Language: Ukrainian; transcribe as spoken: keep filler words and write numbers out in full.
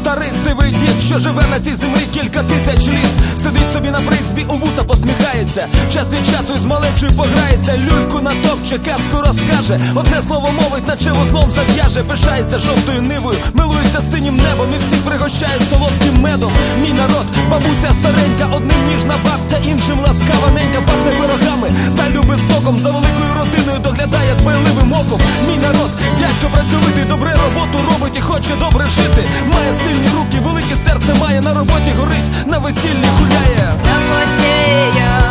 Старий сивий дід, що живе на цій землі кілька тисяч літ, сидить собі на призбі, у вуса посміхається, час від часу із малечою пограється, люльку натопче, казку розкаже, одне слово мовить, наче вузлом зав'яже, пишається жовтою нивою, милується синім небом і всіх пригощає солодким медом. Мій народ, бабуся старенька, одним ніжна бабця, іншим ласкава ненька, пахне пирогами та любить током, за великою родиною доглядає дбайливим оком. Мій народ, дядько працьовитий, добре роботу робить і хоче добре жити, має сильні руки, велике серце має, на роботі горить, на весіллі гуляє. Домосея